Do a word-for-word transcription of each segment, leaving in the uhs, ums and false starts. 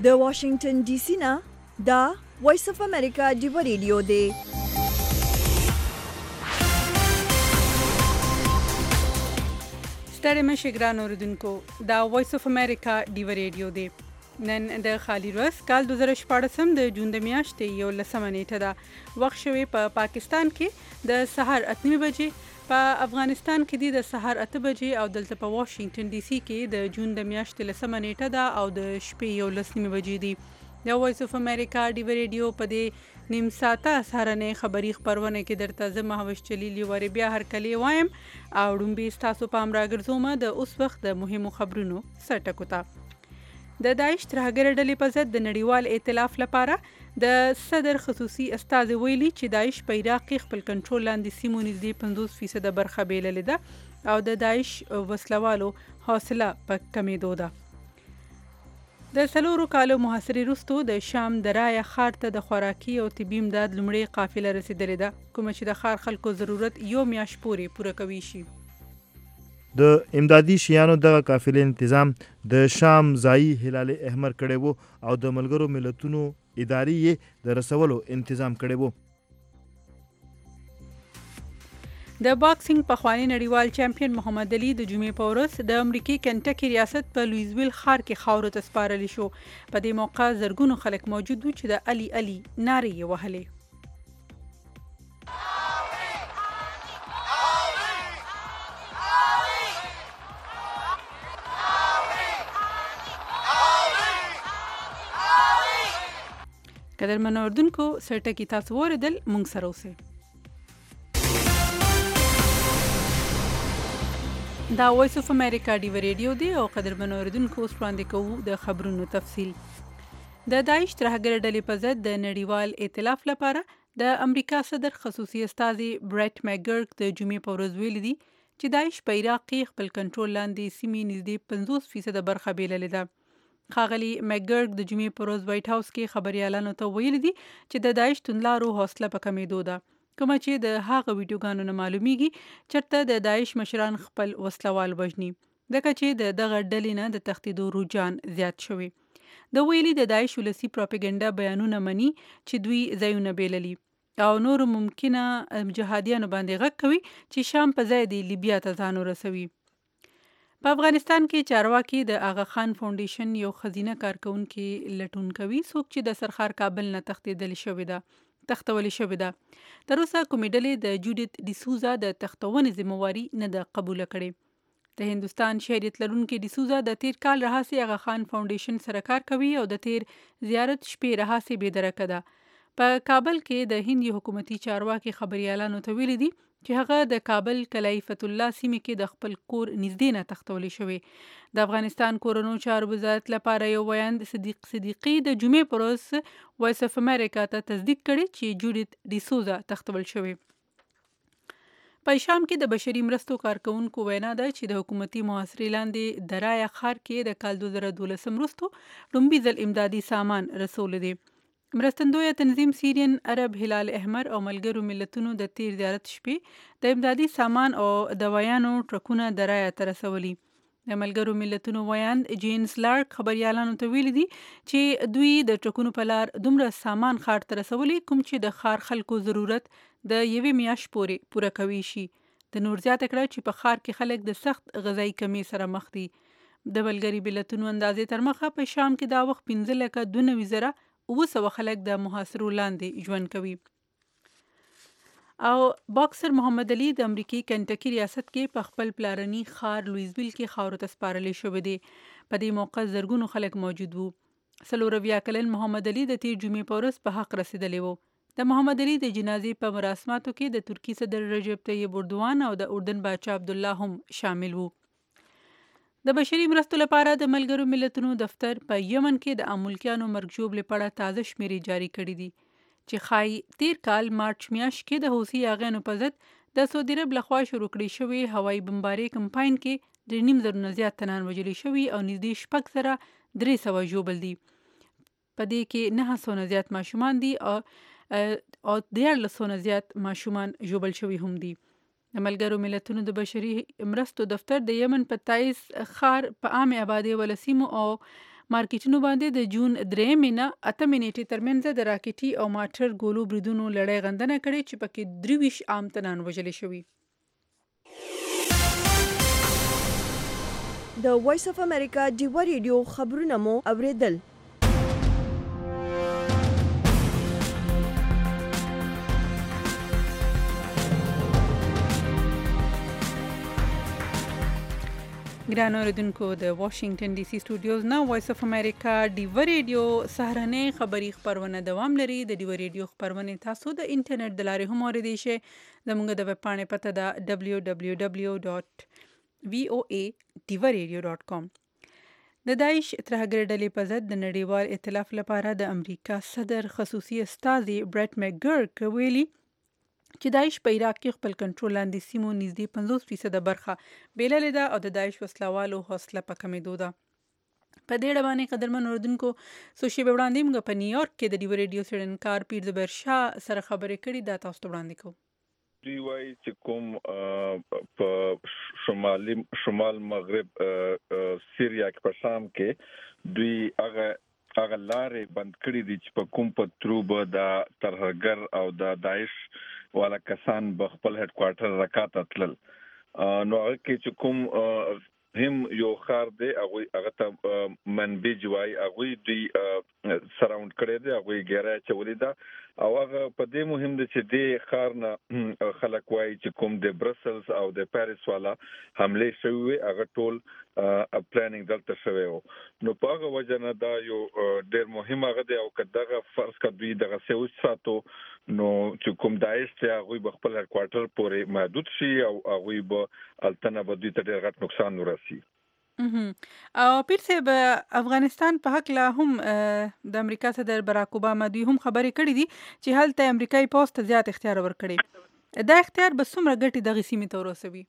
د واشنگټن ډي سي نه دا وایس اف امریکا ډیو ریډیو دی. ستړي مشه ګران اوریدونکو، دا وایس اف امریکا ډیو ریډیو دی. نن د خالی ورځ کال دوه زره شپاړس د جون د میاشتې یو لسمه نیټه ده. وخت شوی په پا پاکستان کې د سهار اته نیمې بجې، په افغانستان کې دی د سهار اته بجې او دلته په واشنگټن ډي سي کې د جون د میاشتې لسمه نیټه ده او د شپې یو لس نیمې بجې دي. د وایس اف امریکا ډیو ریډیو په دې نیم ساعته سهارنۍ خبري خبرونه کې درته زه مهوش جلیل یو بیا هر کلی وایم او ډومبي ستاسو پام راګرځوم د اوس وخت د مهمو خبرونو سرټکو ته. د داعش ترهګر ډلې په ضد د نړیوال ائتلاف لپاره د صدر خصوصي استازي ویلي چې داعش په عراق کې خپل کنټرول لاندې سیمو نږدې پنځوس فیصده برخه بیللې ده او د داعش وسلوالو حوصله په کمېدو ده. د څلورو کالو محاصرې وروسته د شام د رایه ښار ته د خوراکي او طبي امداد لومړۍ قافله رسیدلې ده، کومه چې د ښار خلکو ضرورت یو میاشت پورې پوره کوي شي. د امدادي شیانو دغه قافلې تنظیم د شام ځایي هلال احمر کړی وو او د ملګرو ملتونو ادارې یې د رسولو تنظیم کړی وو. د باکسینګ پخوانی نړیوال چمپیون محمد علي د جمعې په ورځ د امریکای کنټکی ریاست په لویزویل ښار کې خاورو ته سپارلی شو. په دې موقع زرګونو خلک موجود وو چې د علي علي نارې یې وهلې. قدرمن اوردونکو، سرټکی تاسو اوریدل، مونږ سره اوسئ. دا وایس اف امریکا ډیو ریډیو دی او قدرمن اوریدونکو، اوس وړاندې کوو د خبرونو تفصیل. د داعش ترهګر ډلې په ضد د نړیوال ائتلاف لپاره د امریکا صدر خصوصي استازي برټ میکګرک د جمعې په ورځ ویلي دي چې داعش په عراق کې خپل کنټرول لاندې سیمې نږدې پنځوس فیصده برخه بیللې ده. ښاغلي میکګرک د جمعې په ورځ وایټ هاوس کې خبریالانو ته ویلي دي چې د داعش توندلارو حوصله په کمېدو ده، کومه چې د هغه ویډیوګانو نه معلومیږي چېرته د داعش مشران خپل وسلوال وژني، ځکه چې د دغه ډلې نه د تښتېدو رجحان زیات شوی. د ویلي د داعش ولسي پروپاګنډا بیانونه مني چې دوی ځایونه بیللي او نور ممکنه جهادیانو باندې غږ کوي چې شام په ځای د لیبیا ته ځان ورسوي. په افغانستان کې چارواکي د آغا خان فاونډیشن یو ښځینه کارکونکي لټون کوي، څوک چې د سرخار کابل نه تښتېدلې شوې ده تښتولې شوې ده. تر اوسه کومې ډلې د جوډیت ډیسوزا د تښتونې ذمہواري نه ده قبوله کړې. د هندوستان شهریت لرونکي ډیسوزا د تیر کال راهیسې آغا خان فاونډیشن سره کار کوي او د تیر زیارت شپې راهیسې بې درکه ده. په کابل کې د هند حکومتي چارواکي خبریالانو ته ویلي دي چې هغه د کابل کلی فتح الله سیمې کې د خپل کور نږدې نه تښتولې شوې. د افغانستان کورونو چارو وزارت لپاره یو ویاند صدیق صدیقي د جمعې پر ورځ وایس اف امریکا ته تصدیق کړي چې جوډیت ډیسوزا تښتول شوې. په شام کې د بشري مرستو کارکونکو وینا ده چې د حکومتي محاصرې لاندې د رایه ښار کې د کال دوه زره دولسم وروسته لومړي ځل امدادي سامان رسول دي. مرستندویه تنظیم سیریان عرب هلال احمر او ملګرو ملتونو د تیر زیارت شپې د امدادي سامان او دوايانو ټرکونه د رایه ته رسولي. د ملګرو ملتونو ویاند جینز لارک خبریالانو ته ویلي دي چې دوی د ټرکونو په لار دومره سامان ښار ته رسولي کوم چې د ښار خلکو ضرورت د یوې میاشت پورې پوره کوي شي. د نور زیاته کړه چې په ښار کې خلک د سخت غذایي کمی سره مخ دي. د ملګري ملتونو اندازې تر مخه په شام کې دا وخت پنځه لکه دوه نوي زره اوه سوه خلک د محاصرو لاندې ژوند کوي. او باکسر محمد علي د امریکای کنټکی ریاست کې په خپل پلارني ښار لویزویل کې خاورو ته سپارلی شوی دی. په دې موقع زرګونو خلک موجود وو. څلور اویا کلن محمد علي د تیر جمعې په ورځ په حق رسېدلی وو. د محمد علي د جنازې په مراسماتو کې د ترکي صدر رجب طیب اردوان او د اردن باچا عبدالله هم شامل وو. د بشري مرستو لپاره د ملګرو ملتونو دفتر په یمن کې د امریکایانو مرګ ژوبلې په اړه تازه شمیرې جاری کړي دي چې ښایي تیر کال مارچ میاشت کې د حوثي یاغیانو په ضد د سعودي عرب لخوا شروع کړی شوی هوایي بمبارۍ کمپاین کې د نیم زرو نه زیات تنان وژلي شوي او نږدې شپږ زره درې سوه ژوبل دي. په دې کې نهه سوه نه زیات ماشومان دي او او دیارلس سوه نه زیات ماشومان ژوبل شوي هم دي. د ملګرو ملتونو د بشري مرستو دفتر د یمن په تایز ښار په عامې آبادۍ ولسیمو او مارکیټونو باندې د جون درېیمې نه اتمې نیټې ترمنځ د راکټي او ماټر ګولو بریدونو لړۍ غندنه کړې چې پکې درې ویشت عام تنان وژل شوي. د وایس اف امریکا ډیوه ریډیو خبرونه مو اوریدل. ګران اوریدونکو د واشنگټن ډي سي سټوډیوز نه وایس اف امریکا ډیوه ریډیو سهارنۍ خبری خبرونه دوام لري. د ډیوه ریډیو خبرونه تاسو د انټرنیټ د لارې هم اوریدئ شئ. زموږ د ویب پاڼې پته ده دبلیو دبلیو دبلیو ډاټ وی او ای ډیوه ریډیو ډاټ کام. د داعش ترهګر ډلې په ضد د نړیوال ائتلاف لپاره د امریکا صدر خصوصي استازي برټ مکګرک ویلي چې داعش په عراق کې خپل کنټرول لاندې سیمو نږدې پنځوس فیصده برخه بیللې ده او د داعش وسلوالو حوصله په کمېدو ده. په دې اړه باندې قدرمن اوریدونکو څو شېبې وړاندې موږ په نیویارک کې د ډیوه ریډیو څېړنکار پیر زبیر شاه سره خبرې کړې. دا تاسو ته وړاندې کوو. دوی وایي چې کوم په شمالي شمال مغرب سیریا کې په شام کې دوی هغه هغه لارې بند کړې دي چې په کوم په تروبه د ترهګر او د داعش والا کسان به خپل هډ کوارټر رکات اتلل. نو هغه کې چې کوم هم یو خار دی هغه هغه ته منبج وای هغه دی سراوند کړی دی هغه ګیره چولې ده او هغه په دې مهم دی چې د خار نه خلک وای چې کوم د برسلز او د پاریس والا حمله شوی هغه ټول پلانینګ دلته شوی و. نو په هغه وجه نه دا یو ډېر مهم هغه دی او کداغه فرض کړي دغه سوي ساتو نو چې کوم داعش ته هغه خپل هډ کوارټر پورې محدود شي او هغه به التنه به دوی ته ډېر غټ نقصان ورسي. او پیر صاحب افغانستان په حق لا هم د امریکا صدر براک اوباما دوی هم خبرې کړې دي چې هلته امریکایي پوسټ ته زیات اختیار ورکړي. دا اختیار به څومره ګټې دغه سیمې ته ورسوي؟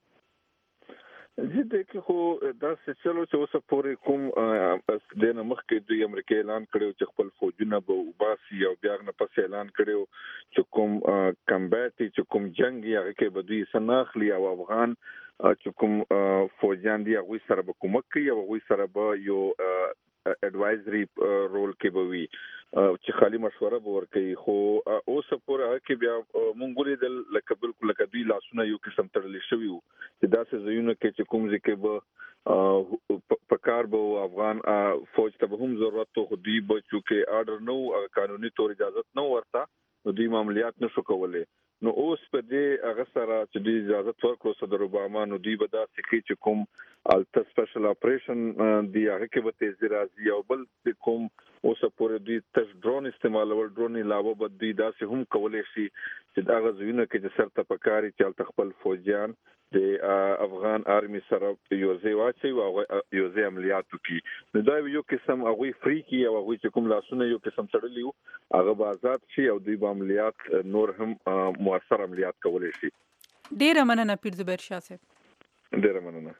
زه د کې خو دا څه چلو چې اوس پورې کوم د نه مخکې دوی امریکا اعلان کړو چې خپل فوجونه به وباسي او بیا نه پس اعلان کړو چې کوم کمبات چې کوم جنگ یې هغه کې به دوی سناخلی او افغان چې کوم فوجان دي هغه سره به کومک کوي او هغه سره به یو اډوایزري رول کې به وي چې خالي مشوره به ورکوي. خو اوس پورې کې بیا مونږ ګورې د لکه بالکل لکه دوی لاسونه یو قسم تړلې شوی وو چې دا څه زيونه کې چې کوم ځکه به په کار به افغان فوج ته به هم ضرورت خو دوی به چې آرډر نو قانوني تور اجازه نو ورته نو دوی معاملات نشو کولای. نو اوس په دې هغه سره چې دوی اجازه ورکړو صدر اوباما نو دوی به دا سکی چې کوم الټا سپیشل اپریشن دی هغه کې به تیزی راځي او بل کوم اوس پورې دوی تش ډرون استعمالول ډرون علاوه به دوی دا سه هم کولای شي چې دا غزوینه کې چې سرته پکاري چې خپل فوجیان د افغان آرمي سره یو ځای واچي او یو ځای عملیات کوي. نو دا یو قسم هغه فری کی او هغه چې کوم لاسونه یو قسم تړلی وو هغه به آزاد شي او دوی به عملیات نور هم مؤثر عملیات کولای شي. ډیره مننه پیر زبیر شاه صاحب. ډیره مننه.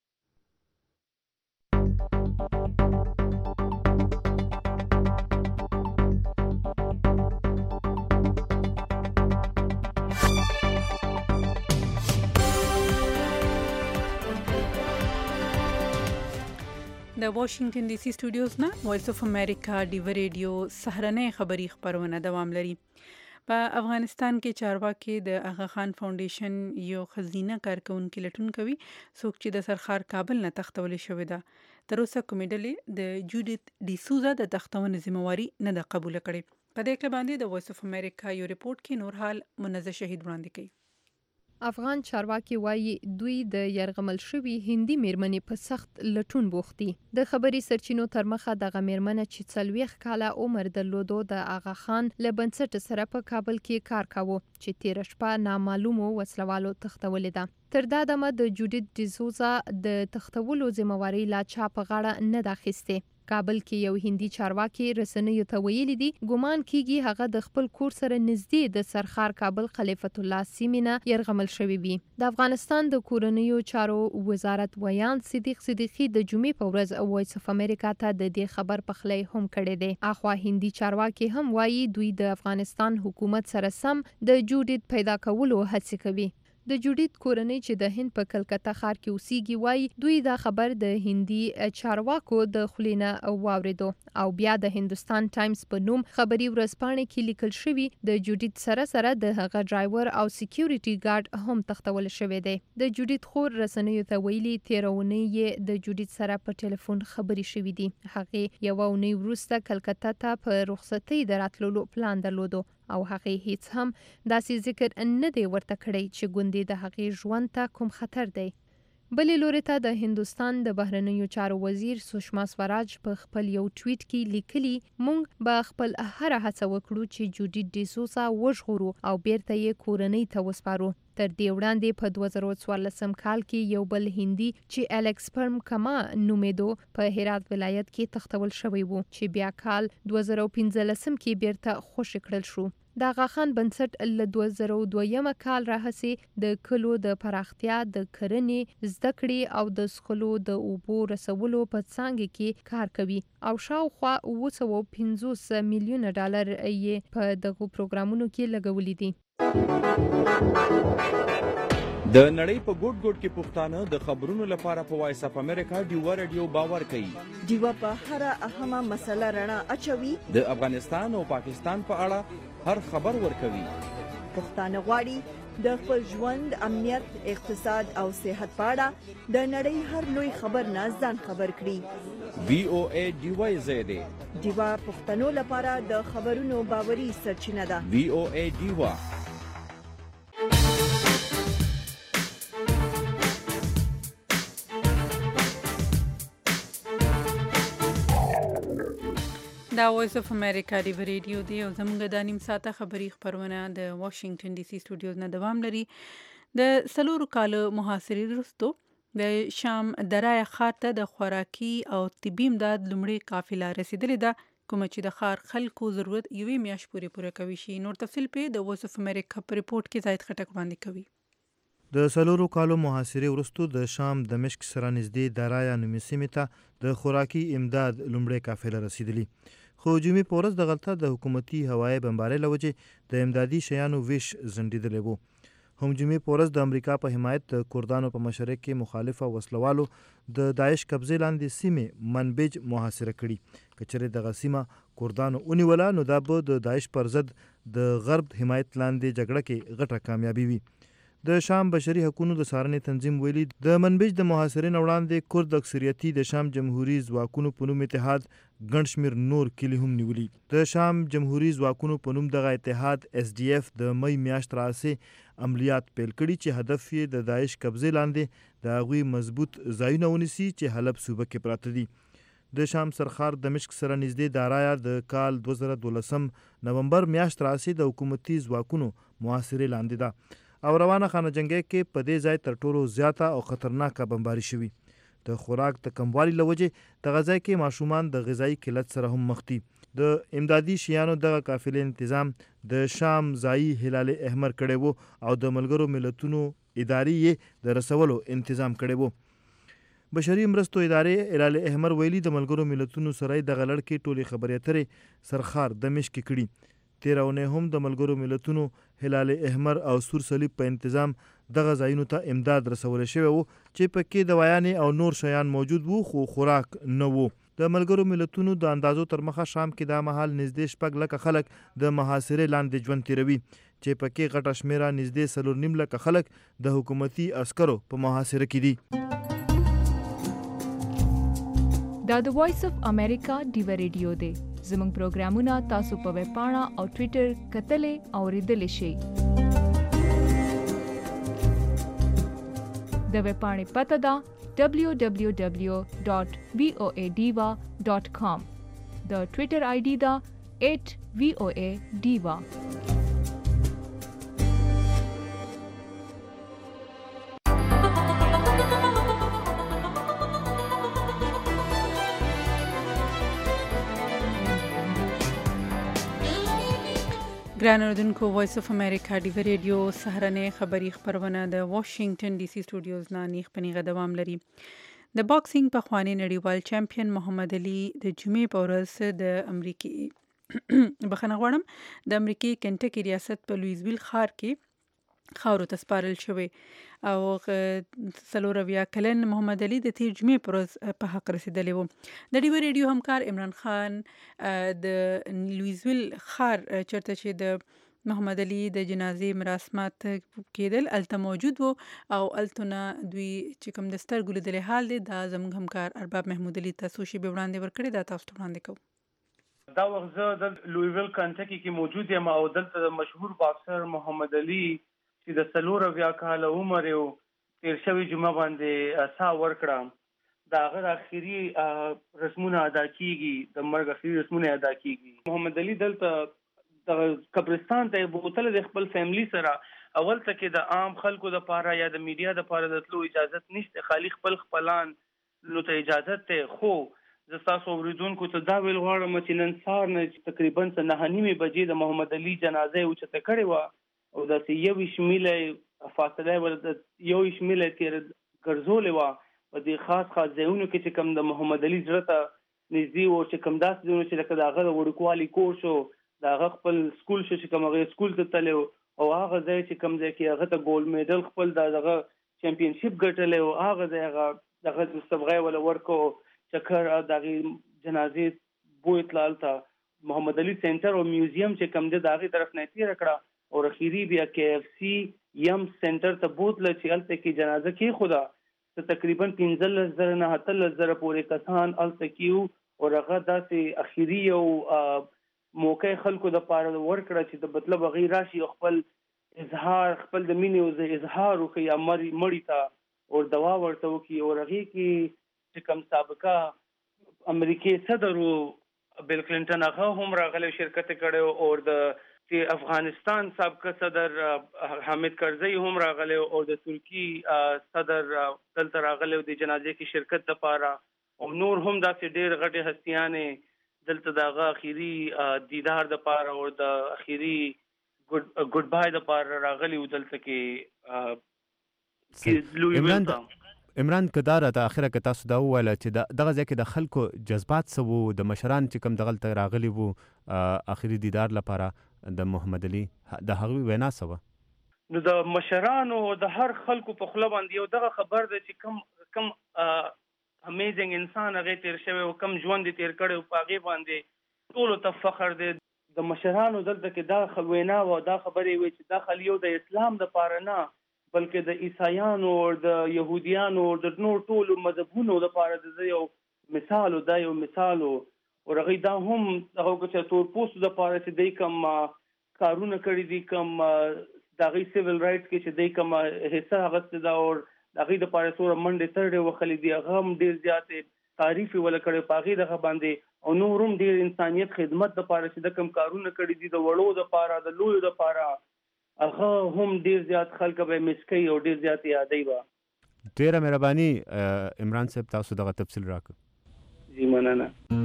د واشنگټن ډي سي سټوډیوز نه وایس اف امریکا ډیوه ریډیو سهارنۍ خبری خبرونه دوام لري. په افغانستان کې چارواکي د اغا خان فاونډیشن یو خزینه کارکونکو لټون کوي څوک چې د سرخار کابل نه تختول شوی ده. تر اوسه کومې ډلې د جوډیت ډي سوزا د تختونې ذمہواری نه ده قبول کړې. په دې کې باندې د وایس اف امریکا یو ریپورت کې نور حال منزه شهید وړاندې کوي. افغان چارواکي وایي دوی د يرغمل شوی هندي میرمنې په سخت لټون بوختي. د خبري سرچینو تر مخه د میرمنه چې څلويخ کاله عمر درلودو د آغا خان له بنسټ سره په کابل کې کار کاوه چې تیر شپه نامعلومو وسلوالو تختولې ده. تر دا دمه د جوډیت ډیسوزا د تختولو ذمہواری لا چا په غاړه نه داخسته. کابل کې یو هندي چارواکي رسنیو ته ویلي دي ګومان کیږي هغه د خپل کور سره نږدې د سرخار کابل خلیفۃ الله سیمینه يرغمل شوی وي. د افغانستان د کورنیو چارو وزارت ویان صدیق صدیقی د جمعې په ورځ وایس اف امریکا ته د دې خبر پخلی هم کړی دی. اخوا هندي چارواکي هم وایي دوی د افغانستان حکومت سره سم د جوډیت پیدا کولو هڅه کوي. د جوډیت کورنۍ چې د هند په کلکته ښار کې اوسېږي وایي دوی دا خبر د هندي چارواکو د خلینه واوریدو او بیا د هندستان ټایمز په نوم خبري ورځپاڼې کې لیکل شوی د جوډیت سره سره د هغه ډرایور او سکیورټي ګارد هم تختول شوی دی. د جوډیت خور رسنیو ته ویلي تیرونی یې د جوډیت سره په ټلیفون خبري شوې دي. هغه یو اونۍ وروسته کلکته ته په رخصتۍ د راتللو پلان درلودو او هغه هیڅ هم داسې ذکر نه دی ورته کړی چې ګوندې د هغې ژوند ته کوم خطر دی. بلې لوري ته د هندوستان د بهرنیو چارو وزیر سوشما سوراج په خپل یو ټویټ کې لیکلي مونږ به خپل هره هڅه وکړو چې جوډیت ډیسوسا وژغورو او بیرته یې کورنۍ ته وسپارو. تر دې وړاندې په دوه زره څوارلسم کال کې یو بل هندي چې الکس پرم کما نومیدو په هرات ولایت کې تختول شوی وو چې بیا کال دوه زره پنځلسم کې بیرته خوشی کړل شو. د آغاخان بنسټ له دوه زره دویم کال راهیسې د کلو د پراختیا د کرنې زده کړې او د څښلو د اوبو رسولو په څانګه کې کار کوي او شاوخوا اوه سوه پنځوس میلیونه ډالر یې په دغو پروګرامونو کې لګولي دي. د نړۍ په ګوټ ګوټ کې پښتانه د خبرونو لپاره په وایس اف امریکا ډیوا رادیو باور کوي. ډیوا په هر اهمه مسله رڼا اچوي. د افغانستان او پاکستان په اړه هر خبر ورکوي. پښتانه غواړي د خپل ژوند، امنیت، اقتصاد او صحت په اړه د نړۍ هر لوی خبر نه ځان خبر کړي. وی او ای ډیوا زیاده ډیوا پښتنو لپاره د خبرونو باوري سرچینه ده. وی او ای ډیوا دا وایس اف امریکا دی ریډیو دی او زموږ د نیم ساعته خبری خبرونه د واشنگټن ډي سي سټوډیوز نه دوام لري. د سلورو کالو محاصرې وروسته د شام درای ښار ته د خوراکي او طبي امداد لومړی قافله رسیدلې ده کوم چې د ښار خلکو ضرورت یوې میاشت پورې پوره کوي شي. نور تفصیل په د وایس اف امریکا په ریپورت کې زاید خټک باندې کوي. د سلورو کالو محاصرې وروسته د شام دمشق سره نږدې درایا نومي سیمې ته د خوراکي امداد لومړی قافله رسیدلې. خو جمعې په ورځ دغلته د حکومتي هوایي بمبارۍ له وجې د امدادي شیانو ویش ځنډېدلی و. هم جمعې په ورځ د امریکا په حمایت د کردانو په مشرق کې مخالفه وسلوالو د داعش قبضې لاندې سیمې منبج محاصره کړي. که چېرې دغه سیمه کردانو ونیوله نو دا به د داعش پر ضد د غرب حمایت لاندې جګړه کې غټه کامیابي وي. د شام بشري حقوقو د څارنې تنظیم ویلي د منبج د محاصرې نه وړاندې کورد اکثریتي د شام جمهوري ځواکونو په نوم اتحاد ګڼ شمېر نور کلي هم نیولي. د شام جمهوري ځواکونو په نوم دغه اتحاد اس ډي اف د مئی میاشت راهیسې عملیات پیل کړي چې هدف یې د داعش قبضې لاندې د هغوی مضبوط ځایونه ونیسي چې حلب صوبه کې پراته دي. د شام سرخار دمشق سره نږدې دارایا د کال دوه زره دولسم نومبر میاشت راهیسې د حکومتي ځواکونو محاصرې لاندې ده او روانه خانه جنګۍ کې په دې ځای تر ټولو زیاته او خطرناکه بمباري شوي. د خوراک د کموالي له وجې دغه ځای کې ماشومان د غذایي قلت سره هم مخ دي. د امدادي شیانو دغه قافلې تنظیم د شام ځایي هلال احمر کړی و او د ملګرو ملتونو ادارې یې د رسولو تنظیم کړی و. بشري مرستو ادارې هلال احمر ویلي د ملګرو ملتونو سره دغه لړ کې ټولې خبرې اترې سرخار دمشق کې کړي. تیرونه هم د ملګرو ملتونو هلال احمر او سور صلیب په انتظام دغه ځایونو ته امداد رسول شوی وو چې پکې دوايانې او نور شیان موجود وو خو خوراک نه وو. د ملګرو ملتونو د اندازو تر مخه شام کې دا مهال نږدې شپږ لکه خلک د محاصرې لاندې ژوند تیروي چې پکې غټه شمیره نږدې څلور نیم لکه خلک د حکومتي عسکرو په محاصره کې دي. دا د وایس اف امریکا ډیوا ریډیو دی. زموږ پروګرامونه تاسو په ویب پاڼه او ټوئیټر کتلې او ریډلې شئ. د ویب پاڼې پته ده ډبلیو ډبلیو ډبلیو ډاٹ وی او ای ډیوا ډاٹ کام. د ټوئیټر آی ډي ده ایٹ وی او ای ډیوا. ګران اوردونکو وایس اف امریکا ډیوا ریډیو سهارنۍ خبری خبرونه د واشنگټن ډي سي سټوډیوز نه نیخ پنیغه دوام لري. د باکسینګ پخوانی نړیوال چمپیون محمد علي د جمعې په ورځ د امریکای بخنه غواړم د امریکای کنټکی ریاست په لویزویل ښار کې خاورو ته سپارل شوی او څلور اویا کلن محمد علي د تیر جمعې پر ورځ په حق رسېدلی و. د ډیوه ریډیو همکار عمران خان د لویزویل ښار چېرته چې د محمد علي د جنازې مراسمات کېدل هلته موجود وو او هلته نه دوی چې کوم د سترګو لیدلی حال دی دا زموږ همکار ارباب محمود علي ته څو شېبې وړاندې ورکړې دا تاسو ته وړاندې کوو. دا وخت زه د لویویل کنټکی کې موجود یم او دلته د مشهور باکسر محمد علي چې د څلور اویا کاله عمر یو تیر شوي جمعه باندې ساه ورکړه د هغه د اخري رسمونه ادا کېږي د مرګ اخري رسمونه ادا کېږي. محمد علي دلته د قبرستان ته بوتله د خپل فیملی سره اول ته کې د عام خلکو د پاره یا د میډیا د پاره د تلو اجازه نشته خالی خپل خپلان نو ته اجازه ته خو زه تاسو اوریدونکو ته دا ویل غواړم چې نن سهار نه تقریبا نه نیمې بجې د محمد علي جنازه اوچته کړې وه او داسې یو شمیله فاصله ول یو شمیله تیر ګرځولې وه په دې خاص خاص ځایونو کې چې کوم د محمد علي زړه ته نږدې و چې کوم داسې ځایونه چې لکه د هغه د وړوکوالي کور شو د هغه خپل سکول شو چې کوم هغه سکول ته تللی او هغه ځای چې کوم ځای کې هغه ته ګولډ میډل خپل د هغه چمپینشپ ګټلی او هغه ځای هغه دغه مستبغی ولا ورکو چکر د هغې جنازې بوی تلال ته محمد علي سینټر او میوزیم چې کوم دی د هغې طرف نه یې تېره کړه او اخري بیا کې اف سی یم سینټر ته بوتله چې هلته کې جنازه کېښوده ته تقریبا پنځلس زره نه اتلس زره پورې کسان هلته کې وو او هغه داسې اخري یو موقع خلکو د پاره ورکړه چې د مطلب هغې راشي خپل اظهار خپل د مینې او اظهار وکړي یا مړي ته او دوا ورته وکړي او هغې کې چې کوم سابقه امریکې صدر و بیل کلنټن هغه هم راغلی شرکت کړی او د افغانستان سابقه صدر حامد کرزی هم راغلی او د ترکی صدر دلته راغلی د جنازې کې شرکت لپاره او نور هم داسې ډېر غټې هستیانې دلته د هغه اخري دیدار د پاره او د اخري ګډ بای د پاره راغلی و دلته کې عمران عمران کدار ته اخره کې تاسو دا وویل چې دغه ځای کې د خلکو جذبات څه وو د مشران چې کوم دغلته راغلي وو اخري دیدار لپاره د محمد علي د هغوی وینا څه وه؟ نو د مشرانو د هر خلکو په خوله باندې یو دغه خبر دی چې کم کم امیزنګ انسان هغه تیر شوی او کم ژوند تیر کړی او په هغې باندې ټولو ته فخر دی. د مشرانو دلته کې دا وینا او دا خبرې وي چې دا خالي یو د اسلام دپاره نه بلکې د عیسایانو او د یهودیانو او د نور ټولو مذهبونو دپاره د یو مثال او دا یو مثال او هغوی دا هم هغه چې تور پوستو دپاره چې دی کوم کارونه کړي دي کوم د هغوی سیول رایټس کې چې دی کوم حصه اخیستې ده او د هغې دپاره څومره منډې ترډې وهلې دي هغه هم ډېر زیاتې تعریف یې وله کړی په هغې دغه باندې او نور هم ډېر انسانیت خدمت دپاره چې د کوم کارونه کړي دي د وړو دپاره د لویو دپاره هغه هم ډېر زیات خلک به یې مس کوي او ډېر زیات یادوي به. ډېره مهرباني عمران صاحب تاسو دغه تفصیل راکړه. جی مننه.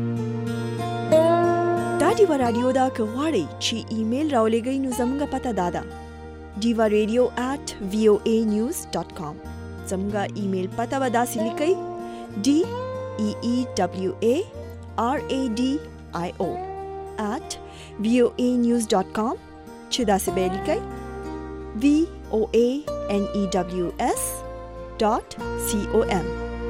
دا ډیوه راډیو دا که غواړئ چې ایمیل راولېږئ نو زموږ پته دا ده ډیوه ریډیو ایټ وی او ای نیوز ډاټ کام. زموږ ایمیل پته به داسې لیکئ ډي ای ای ډبلیو ای آر ای ډي آی او ایټ وی او ای نیوز ډاټ کام چې داسې به یې لیکئ وی او ای این ای ډبلیو اس ډاټ سی او ایم.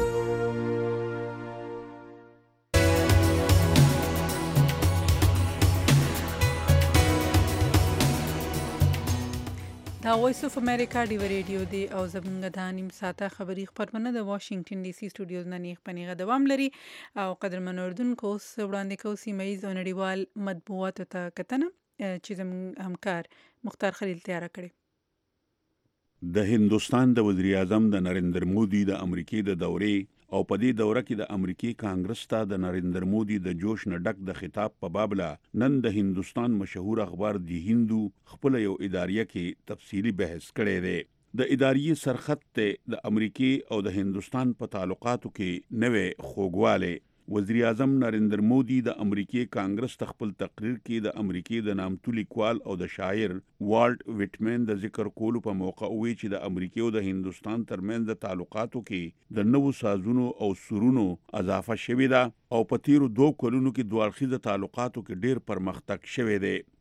دا وایس اف امریکا ډیوه ریډیو دی او زمونږ د نیم ساعته خبري خبرونه د واشنگټن ډي سي سټوډیوز نه نیغ پنیغه دوام لري او قدرمن اردوونکو اوس وړاندې کوو سیمه ییز او نړیوال مطبوعاتو ته کتنه چې زموږ همکار مختار خلیل تیاره کړې. د هندوستان د وزیر اعظم د نریندر مودي د امریکای د دورې او په دې دوره کې د امریکای کانګرس ته د نریندر مودي د جوش نه ډک د خطاب په بابله نن د هندوستان مشهور اخبار دی هندو خپل یو اداریه کې تفصیلی بحث کړی دی. د اداریې سرخط ته د امریکای او د هندوستان په تعلقاتو کې نوې خوږواله. وزیر اعظم نریندر مودي د امریکای کانګرس خپل تقریر کې د امریکای د نامتو لیکوال او د شاعر والټ ویټمن د ذکر کولو په موقع وی چې د امریکای او د هندوستان ترمنځ د تعلقاتو کې د نوو سازونو او سرونو اضافه شوې ده او په تیرو دوه کلونو کې دوه اړخیزه تعلقاتو کې ډېر پرمختګ شوی دی.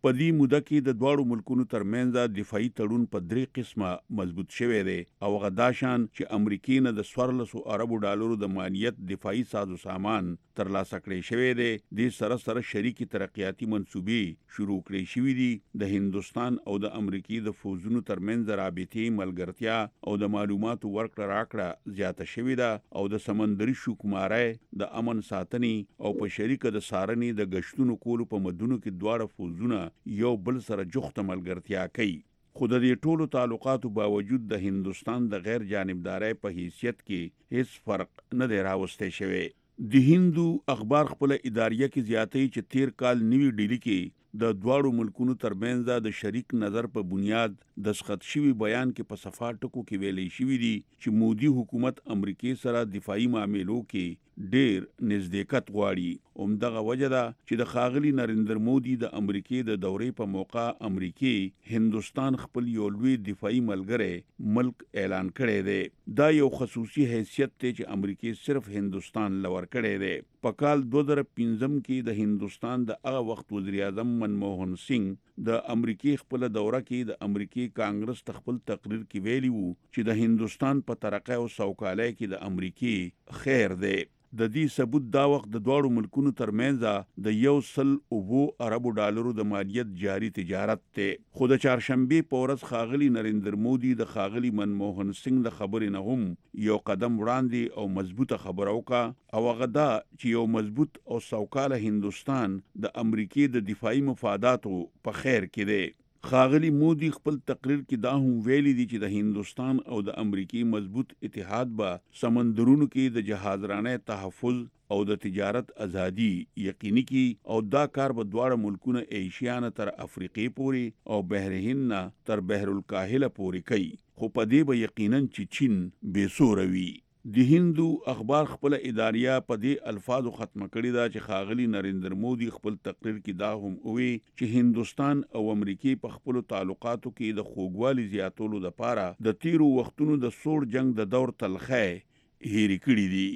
په دې موده کې د دواړو ملکونو ترمنځ دفاعي تړون په درې قسمه مضبوط شوی دی او غداشان چې امریکای نه د سورلسو عربو ډالرو د مالیت دفاعي سازو سامان ترلاسه کړی شوی دی د سره سره شریکي ترقیاتي منصوبې شروع کړی شوې دي د هندستان او د امریکای د فوزونو ترمنځ رابطې ملګرتیا او د معلوماتو ورکړه راکړه زیاته شوې ده او د سمندري شوکمارۍ د امن ساتنې او په شریکه د سارنې د گشتونو کولو په مدونو کې دواړه فوزونه یو بل سره جوخته ملګرتیا کوي خو د دې ټولو تعلقاتو باوجود د هندستان د غیر جانبدارۍ په حیثیت کې هیڅ فرق نه دی راوستی شوی د هندو اخبار خپل اداریه کې زیاتې چې تیر کال نوي ډیلی کې د دواړو ملکونو ترمنځ د شریک نظر په بنیاد دسخط شوی بیان کې په صفا ټکو کې ویلې شوی دی چې مودي حکومت امریکای سره دفاعي معاملو کې ډیر نزدېکت غواړي اومدغه وجه ده چې د ښاغلي نریندر مودي د امریکای د دورې په موقع امریکای هندستان خپل یو لوی دفاعي ملګری ملک اعلان کړی دی دا یو خصوصي حیثیت دی چې امریکای صرف هندستان لور کړی دی په کال دوه زره پنځم کې د هندستان د هغه وخت وزیر اعظم منموهن سنگ د امریکای خپل دوره کې د امریکای کانګرس خپل تقریر کې ویلی وو چې د هندستان په ترقه او سوکالۍ کې د امریکای خیر دی د دې ثبوت دا وخت د دواړو ملکونو ترمنځ د یو سل اوو اربو ډالرو د مالیت جاری تجارت ته خو د چهارشنبه په ورځ ښاغلي نریندر مودي د ښاغلي منموهن سنگ د خبرې نه هم یو قدم وړاندې او مضبوطه خبره وکړه او هغه دا چې یو مضبوط او سوکاله هندستان د امریکای د دفاعي مفاداتو په خیر کې دی ښاغلي مودي خپل تقریر کې دا هم ویلي دي چې د هندستان او د امریکای مضبوط اتحاد به سمندرونو کې د جهازرانه تحفظ او د تجارت ازادي یقیني کی او دا کار به دواړه ملکونه ایشیا نه تر افریقې پورې او بحر هند نه تر بحر الکاهل پورې کوي خو په دې به یقینا چې چین بے سوره وي د هندو اخبار خپل اداریه په دې الفاظو ختمه کړی دا چې ښاغلي نریندر مودي خپل تقریر کې دا هم وی چې هندستان او امریکای په خپل تعلقاتو کې د خوږوالي زیاتولو لپاره د تیرو وختونو د سوړ جنگ د دور تلخه هېری کړی دي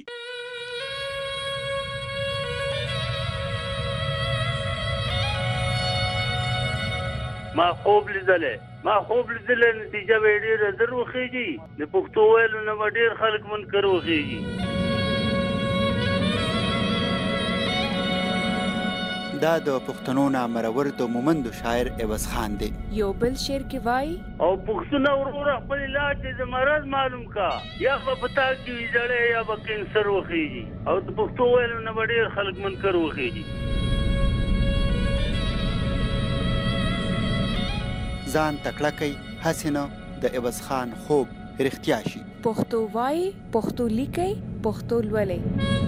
ما خوب لیدلې ما خوب لیدلې نتیجه به ډېره زر وخیږي د پښتو ویلو نه به ډېر خلک منکر وخیږي دا د پښتنو نامرور د مومندو شاعر عوض خان دی یو بل شعر کې وای او پښتون ورور خپل علاج د مرض معلوم کا یا په پتا کې ویځړې یا به کینسر وخیږي او د پښتو ویلو نه به ډېر خلک منکر وخیږي ځان تکړه کوي هسې نه د عوض خان خوب رښتیا شي پښتو وای پښتو لیکي پښتو لولئ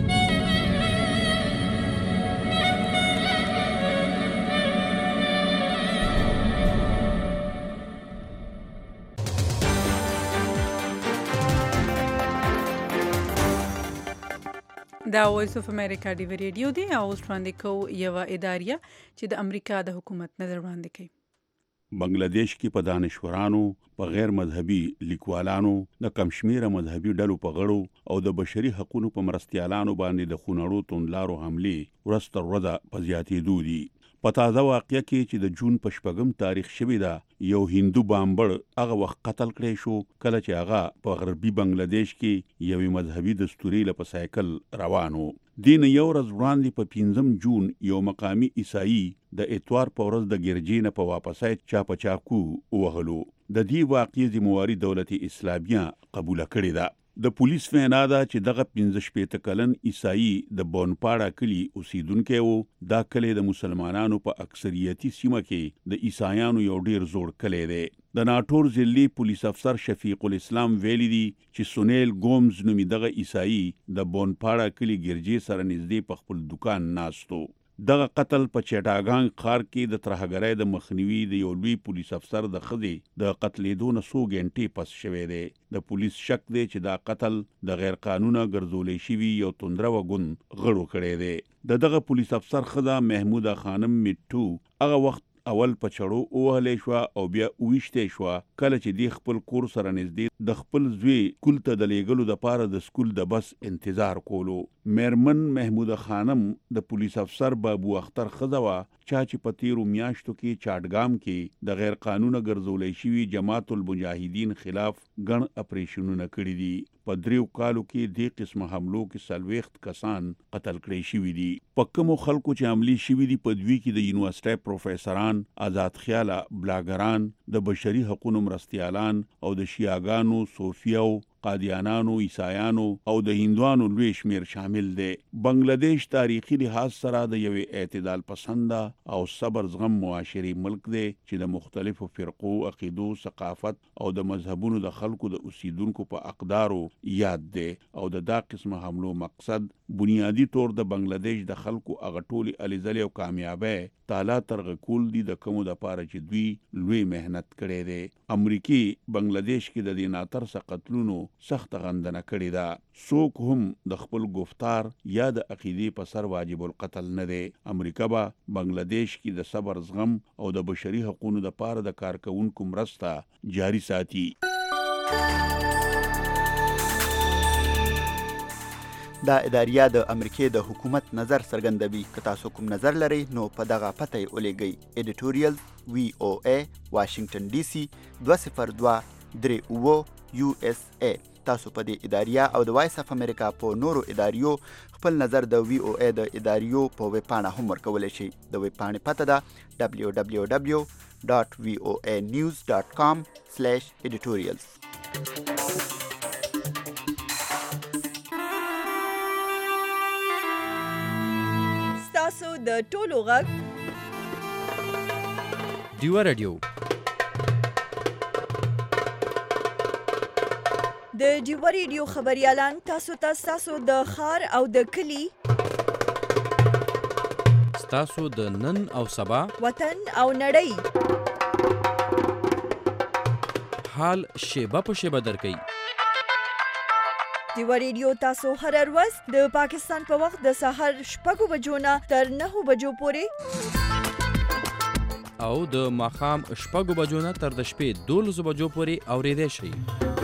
دا وایس اف امریکا ډیو ریډیو دی او وړاندې کوو یوه اداریه چې د امریکا د حکومت نظر وړاندې کوي بنگلاديش کې په دانشورانو په غیر مذهبي لیکوالانو د کمشمیره مذهبي ډلو په غړو او د بشري حقوقو په مرستيالانو باندې د خونړو توندلارو حمله ورځ تر ورځې په زیاتېدو دي په تازه واقعه کې چې د جون په شپږم تاریخ شوی دا یو هندو بامبړ هغه وخت قتل کړی شو کله چې هغه په غربي بنگلاديش کې یوې مذهبي دستوري له سایکل روانو دین یو ورځ وړاندې په پنځم جون یو مقامی عیسائی د اتوار په ورځ د ګرجې نه په واپسای چا په چاکو وهلو د دې واقعې ذمہواری دولت اسلامیه قبول کړې ده د پولیس وینا ده چې دغه پنځه شپېته کلن عیسائی د بونپاړه کلی اوسیدونکو وو دا کلی د مسلمانانو په اکثریتي سیمه کې د عیسایانو یو ډیر زوړ کلی دی د ناټور ضلعي پولیس افسر شفیق الاسلام ویلي دي چې سونیل ګومز نومي دغه عیسائی د بونپاړه کلی ګرجې سره نږدې په خپل دکان ناستو دغه قتل په چټاګان ښار کې د ترهګرۍ د مخنیوي د یو لوی پولیس افسر د ښځې د قتلېدو نه څو غنټې پس شوی دی د پولیس شک دی چې دا قتل د غیر قانونه ګرځولې شوي یو توندره وګون غړو کړی دی د دغه پولیس افسر ښځه محموده خانم میټو هغه وخت اول په چړو وهلې شو او بیا وښته شو کله چې دی خپل کور سره نږدې د خپل زوی کول ته د لیګلو د پاره د سکول د بس انتظار کولو میرمن محموده خانم د پولیس افسر بابو اختر خزوا چا چې په تیرو میاشتو کې چاټګام کې د غیر قانونه ګرځولې شوی جماعت المجاهدین خلاف ګڼ اپریشنونه کړي دي. په دریو کالو کې دې قسمه حملو کې څلوېښت کسان قتل کړي شوي دي. په کومو خلکو چې عملي شوي دي په دوی کې د یونیورسټۍ پروفیسران، آزاد خیاله بلاګران، د بشري حقوقو مرستیالان او د شیعاګانو، صوفیو، قادیانانو، عیسایانو او د هندوانو لوی شمیر شامل دي. بنگلاديش تاریخي لحاظ سره د یوې اعتدال پسنده او صبر زغم معاشري ملک دی چې د مختلفو فرقو، عقیدو، ثقافت او د مذهبونو د خلکو د اوسیدونکو په اقدارو یاد دی او د دا قسمه حملو مقصد بنیادی طور د بنگلاديش د خلکو هغه ټولې الیزلې او کامیابۍ تالا ترغه کول دي د کومو د پاره چې دوی لوی مهنت کړي دي. امریکای بنگلاديش کې د دې ناتر څخه قتلونو سخت غندنه کړې ده. څوک هم د خپل گفتار یا د عقیدې په سر واجب القتل نه دی. امریکا به بنگلاديش کې د صبر زغم او د بشري حقوقو د پاره د کارکونکو مرسته جاری ساتي. دا اداریه د امریکای د حکومت نظر څرګندوي. که تاسو کوم نظر لرئ نو په دغه پته یې ولیږئ. ایډیټوریل وی او ای واشنگټن ډي سي دوه صفر دوه درې اوه یو اس ای. تاسو په دې اداریه او د وایس اف امریکا په نورو اداریو خپل نظر د وی او ای د اداریو په ویب پاڼه هم ورکولی شئ. د ویب پاڼې پته ده دبلیو دبلیو دبلیو ډاټ وی او ای نیوز ډاټ کام سلیش ایډیټوریلز. تاسو د ټولو غږ ډیوا رادیو د ډیوا رادیو خبريالان تاسو ته تاسو د خار او د کلی تاسو د نن او سبا وطن او نړۍ حال شیبه په شیبه درکې. ډیوا رادیو تاسو هر ورځ د پاکستان په وخت د سحر شپږو بجو نه تر نهو بجو پورې او د ماښام شپږو بجو نه تر د شپې دولسو بجو پورې اورېدای شئ.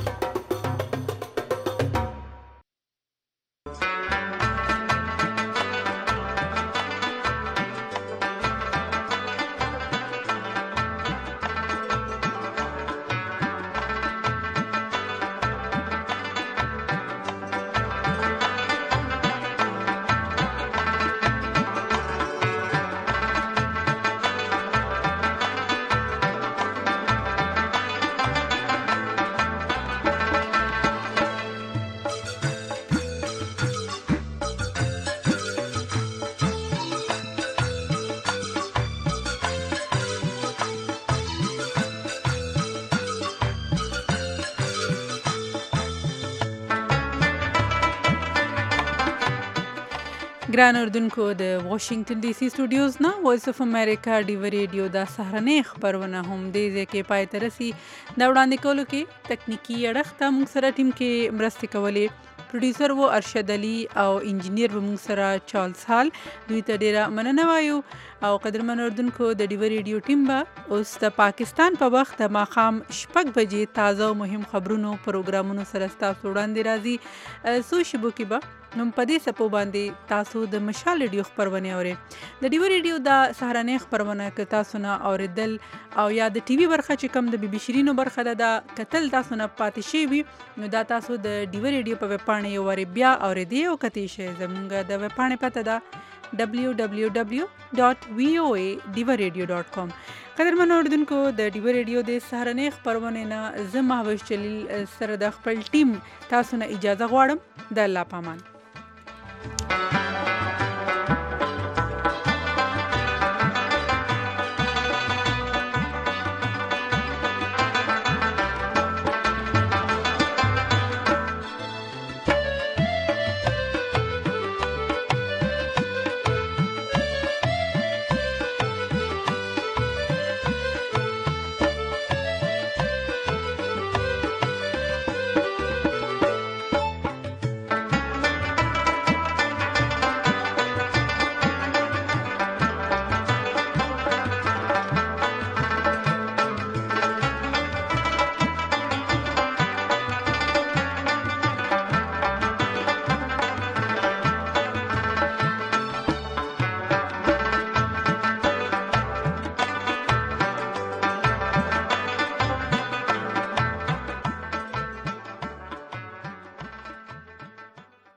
ګران اردوونکو د واشنگټن ډي سي سټوډیوز نه وایس اف امریکا ډیوا رادیو د سهارنۍ خبرونه هم دې ځای کې پای ته رسي. دا وړاندې کولو کې تکنیکي اړخ ته موږ سره ټیم کې مرستې کولې. پروډیوسر و ارشد علي او انجینیر به موږ سره چارلز هال. دوی ته ډیره مننه وایو. او قدرمن اردوونکو د ډیوا رادیو ټیم به اوس د پاکستان په وخت د ماښام شپږ بجې تازه او مهم خبرونو پروګرامونو سره ستاسو وړاندې راځي. څو شیبو کې به نو په دې سپو باندې تاسو د مشال ریډیو خبرونه اورئ. د ډیوا ریډیو د سهارنۍ خبرونه که تاسو نه اوریدل او یا د ټي وي برخه چې کم د بي بي شیرینو برخه ده د کتل تاسو نه پاتې شي وي نو دا تاسو د ډیوا ریډیو په ویب پاڼه یو وری بیا اوریدئ او کتئ شئ. زموږ د ویب پاڼې پته ده دبلیو دبلیو دبلیو ډاټ وی او ای ډیوا ریډیو ډاټ کام. قدرمن اوردونکو د ډیوا ریډیو د سهارنۍ خبرونه نه زه مهوش جلیل سره د خپل ټیم تاسو نه اجازه غواړم. د الله پامان.